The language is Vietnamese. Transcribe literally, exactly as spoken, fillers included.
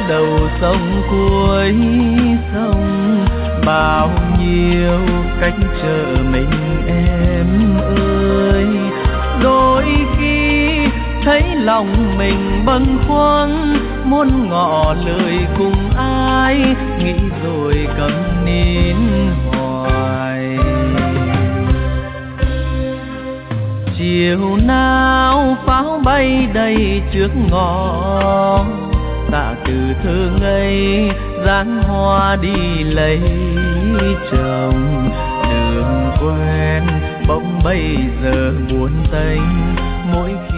đầu sông cuối sông, bao nhiêu cách chờ mình em ơi. Đôi khi thấy lòng mình bâng khuâng, muốn ngỏ lời cùng ai, nghĩ rồi cầm nín hoài. Chiều nào pháo bay đầy trước ngõ, tạ từ thơ ngây dáng hoa đi lấy chồng. Đường quen bỗng bây giờ buồn tênh, mỗi khi